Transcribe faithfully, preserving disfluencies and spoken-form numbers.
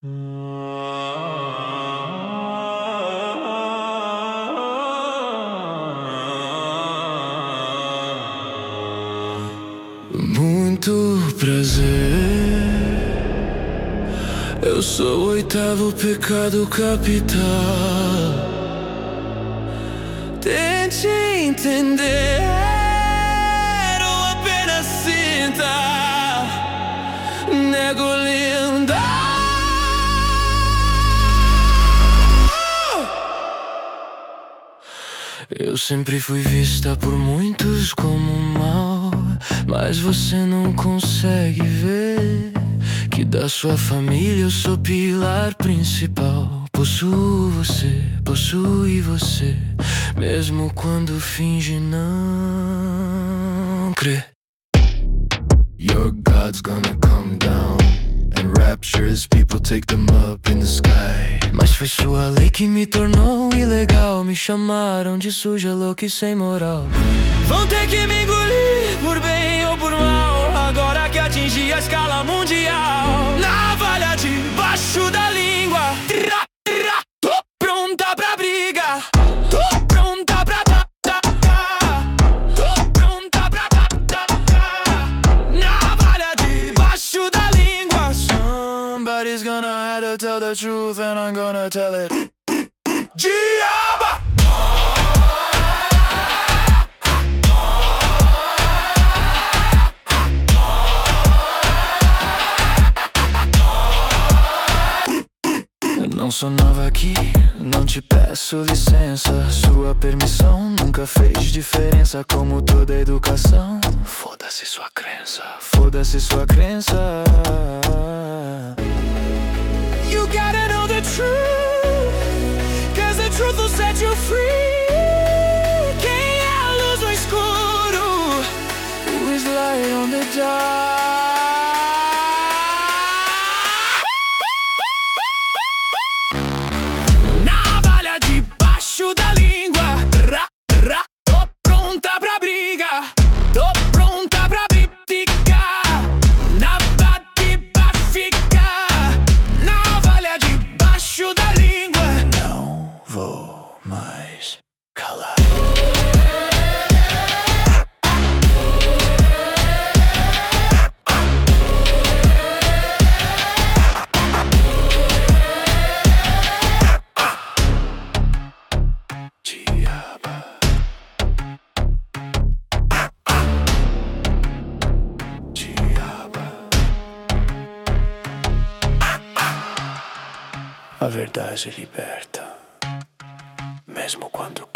Muito prazer, eu sou o oitavo pecado capital. Tente entender ou apenas sinta, nego linda. Eu sempre fui vista por muitos como mal, mas você não consegue ver que da sua família eu sou pilar principal. Possuo você, possui você, mesmo quando finge não crer. Your God's gonna come down and rapture his people, take them up in the sky. Mas foi sua lei que me tornou ilegal. Me chamaram de suja, louca e sem moral. Vão ter que me engolir, por bem ou por mal, agora que atingi a escala mundial. Navalha debaixo da língua, tra, tra, tô pronta pra briga. Tô pronta pra ta, ta, ta. Tô pronta pra ta, ta, ta. Navalha debaixo da língua. Somebody's gonna have to tell the truth and I'm gonna tell it. Diaba! Não sou nova aqui, não te peço licença. Sua permissão nunca fez diferença, como toda educação. Foda-se sua crença, foda-se sua crença. You gotta know the truth, cause the truth will set you free. Quem é a luz no escuro? Who is light on the dark? Da língua, ra, ra, tô pronta pra briga, tô pronta pra criticar, nada de pra ficar, navalha debaixo da língua. Não vou mais calar. A verdade liberta, mesmo quando